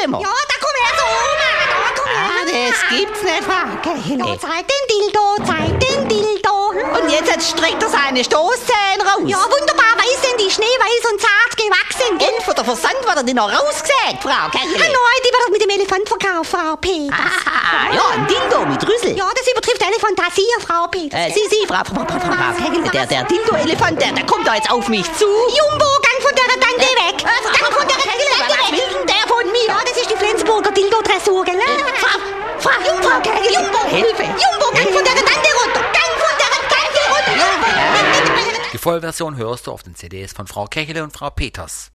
Schlafzimmer. Ja, da komm her, so, Oma. Da komm her. Das gibt's nicht, Frau Kechele. Ja, zeig den Dildo. Und jetzt streckt er seine Stoßzähne raus. Ja, wunderbar weiß sind die, schneeweiß und zart gewachsen. Gell? Und von der Versand wird er die noch rausgesägt, Frau Kechele. Nein, die wird mit dem Elefant verkauft, Frau Peters. Ah, ja, ein Dildo mit Rüssel. Ja, das übertrifft alle Fantasie, Frau Peters. Sie, Frau Kechele, der Dildo-Elefant, der kommt da jetzt auf mich zu. Jumbo, gang von der Tante weg. Gang von der Tante Was will weg. denn der von mir? Ja, das ist die Flensburger Dildo-Dressur, gell? Frau Kechele, Jumbo, Hilfe. Jumbo, gang von der Tante runter. Gang von der Tante runter. Die Vollversion hörst du auf den CDs von Frau Kechele und Frau Peters.